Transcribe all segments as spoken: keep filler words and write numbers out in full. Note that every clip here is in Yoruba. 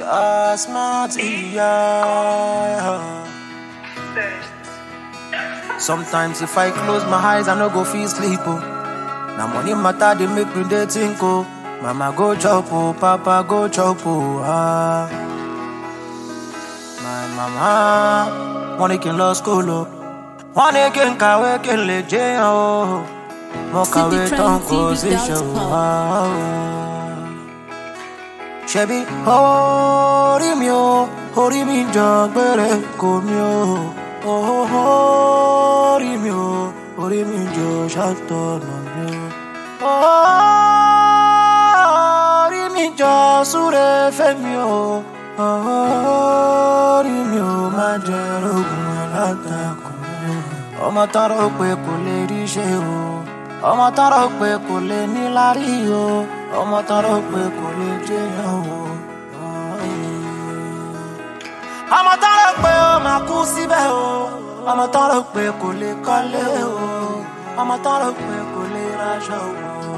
That's my yeah. Sometimes if I close my eyes, I no go feel sleep. Oh. Now money matter, they make me dey think. Oh. Mama go chop, oh, Papa go chop, oh. Ah. My mama, money can lose school. Oh. Money can kawe can le jay. Oh. Mo kawe ton position. Shebi hori mi o, hori mi jogbere ko mi o. Oh, hori mi o, hori mi jo shatono mi o. Hori mi jo sure fe mi o. Hori mi o ma je rogun alatakun mi o. Ọmọ tọrọ pé kò lè rí ṣe o. Ọmọ tọrọ pé kò lè níláárí o. Ọmọ tọrọ pé kò lè jẹyàn o. Ọmọ tọrọ pé ó máa kú síbẹ̀ o. Ọmọ tọrọ pé kò lè kọ́lé o. Ọmọ tọrọ pé kò lè raṣọ o.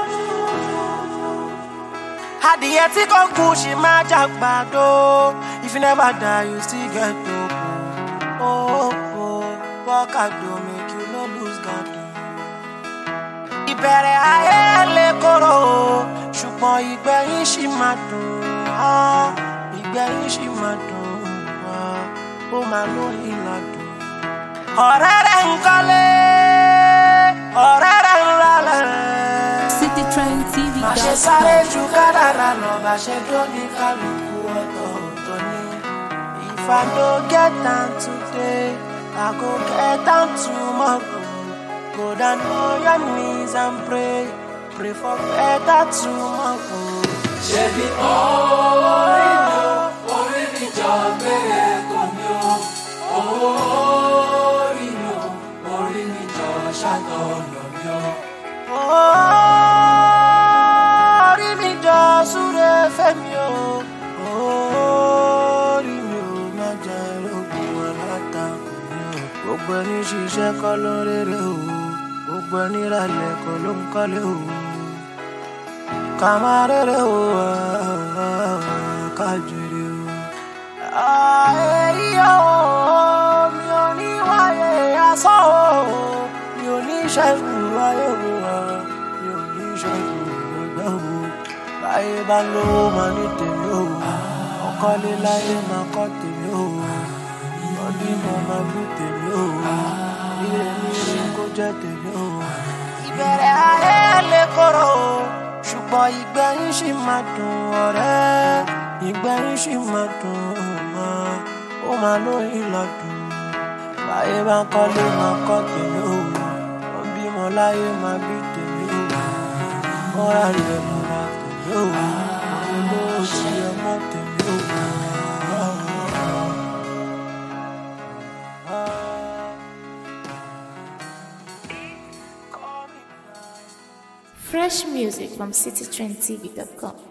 Adìyẹ tí kò kú ṣì máa jàgbàdo. If you never die, you still get hope. Oh, oh, work hard to make you no lose God. Ìbẹ̀rẹ̀ ayé lè korò ṣùgbọ́n ìgbẹ̀yìn ṣì máa dùn. Ìgbẹ̀yìn ṣì máa dùn. Ó máa lóyìn ládùn. Ọ̀rẹ́ rẹ̀ ń kọ́lé, ọ̀rẹ́ rẹ̀ ń ralẹ̀. City Trend T V. Má ṣe sáré ju kádàrá lọ, bá ṣe dó ní kálukú ọ̀tọ̀ọ̀tọ̀ ni. If I don't get down today, I go get down tomorrow. Go down on your knees and pray, pray for better tomorrow. Ṣebí orí mi o, orí mi jọ gbére kò mi o. Orí mi o, orí mi jọ ṣàtọ̀nà mi o. Orí mi jọ súre fẹ́ mi o. Orí mi o, má jẹ́ lógun alátakùn mi o. Gbogbo ẹni ṣiṣẹ́ kọ́ ló ń rere o. Gbogbo ẹni ralẹ̀ kọ́ ló ń kọ́lé o. Ká máa rere o, ká jèrè o. Èyí o, mi ò ní wáyé asán o. Mi ò ní ṣẹ́gun wáyé o. Mi ò ní ṣẹ́gun ẹgbẹ́ o. Báyé bá lówó máa ní tèmi o. Ọkọ́lé láyé máa kọ́ tèmi o. Ọdún mo máa bí tèmi o. Ire mi rí kó jẹ́ tèmi o. Ìbẹ̀rẹ̀ ayé lè korò ṣùgbọ́n ìgbẹ̀yìn ṣì máa dùn ọ̀rẹ́. Ìgbẹ̀yìn ṣì máa dùn máa, ó máa lóyìn ládùn. Báyé bá ń kọ́lé máa kọ́ tèmi o. Wọ́n bímọ láyé máa bí tèmi o. Mọ́ra rẹ̀ mo ra tèmi o. Olówó sí ọmọ tèmi o. Fresh music from city trend t v dot com.